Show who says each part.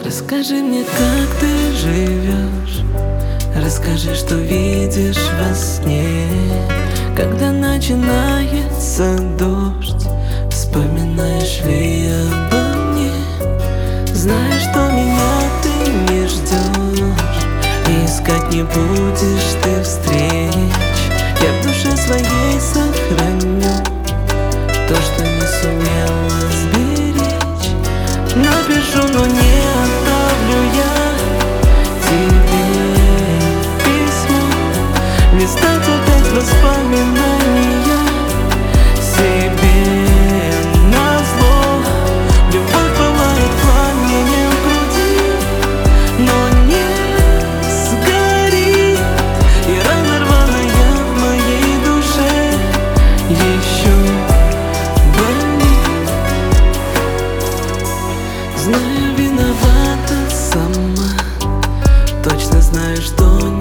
Speaker 1: Расскажи мне, как ты живешь. Расскажи, что видишь во сне. Когда начинается дождь, вспоминаешь ли обо мне? Знаешь, что меня ты не ждешь, и искать не будешь ты встреч. Я в душе своей сохраню то, что не сумела сберечь. Напишу, но не отправлю я тебе письмо. Не стать опять воспоминания себе назло. Любовь пылает пламенем в груди, но не сгорит. И рана рваная в моей душе еще болит. Знаю, виновата сама, точно знаю, что